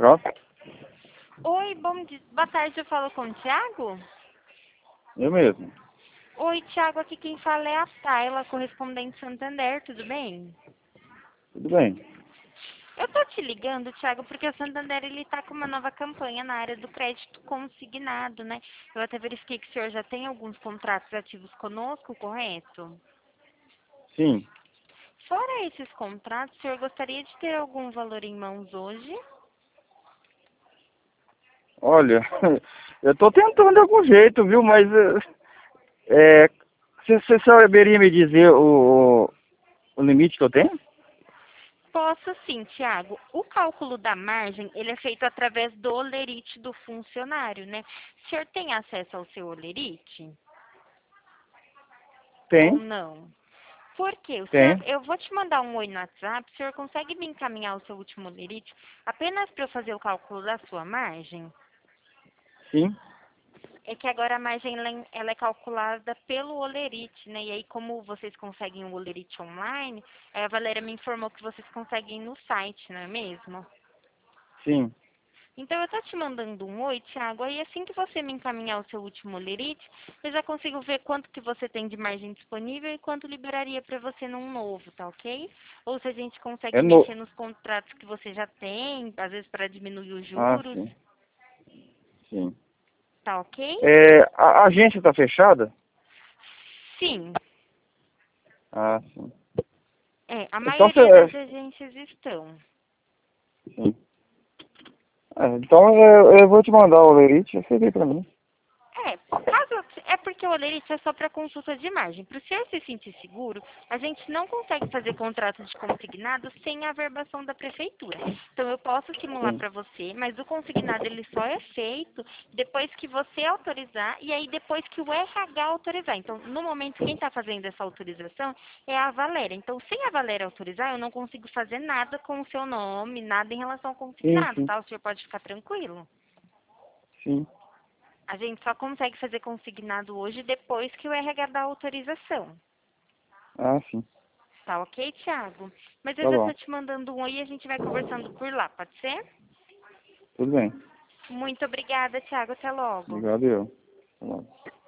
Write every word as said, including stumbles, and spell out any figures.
Pronto? Oi, bom dia. Boa tarde, eu falo com o Thiago? Eu mesmo. Oi, Thiago, aqui quem fala é a Tayla, correspondente Santander, tudo bem? Tudo bem. Eu tô te ligando, Thiago, porque o Santander, ele tá com uma nova campanha na área do crédito consignado, né? Eu até verifiquei que o senhor já tem alguns contratos ativos conosco, correto? Sim. Fora esses contratos, o senhor gostaria de ter algum valor em mãos hoje? Olha, eu tô tentando de algum jeito, viu? Mas é, você, você saberia me dizer o, o, o limite que eu tenho? Posso sim, Tiago. O cálculo da margem, ele é feito através do olerite do funcionário, né? O senhor tem acesso ao seu olerite? Ou Tem, não? Por quê? O senhor, tem. eu vou te mandar um oi no WhatsApp, o senhor consegue me encaminhar o seu último olerite apenas para eu fazer o cálculo da sua margem? Sim. É que agora a margem ela é ela é calculada pelo olerite, né? E aí, como vocês conseguem o olerite online, a Valéria me informou que vocês conseguem no site, não é mesmo? Sim. Então, eu tô te mandando um oi, Thiago. Aí, assim que você me encaminhar o seu último lerite, eu já consigo ver quanto que você tem de margem disponível e quanto liberaria para você num novo, tá ok? Ou se a gente É consegue no... mexer nos contratos que você já tem, às vezes para diminuir os Ah, juros, sim. Sim. tá ok? É, a, a agência tá fechada? Sim, Ah, sim. é, a Então maioria das você... agências estão. Sim. É, então eu, eu vou te mandar o lerite, você vê pra mim. É, caso, é porque o olerite é só para consulta de margem. Para o senhor se sentir seguro, a gente não consegue fazer contrato de consignado sem a averbação da prefeitura. Então, eu posso simular Sim. para você, mas o consignado ele só é feito depois que você autorizar e aí depois que o R H autorizar. Então, no momento, quem está fazendo essa autorização é a Valéria. Então, sem a Valéria autorizar, eu não consigo fazer nada com o seu nome, nada em relação ao Sim, consignado, sim. tá? O senhor pode ficar tranquilo. Sim. A gente só consegue fazer consignado hoje depois que o R H dá autorização. Ah, sim. Tá ok, Thiago? Mas eu Tá já bom. tô te mandando um oi e a gente vai conversando por lá, pode ser? Tudo bem. Muito obrigada, Thiago. Até logo. Obrigado eu. Tá bom.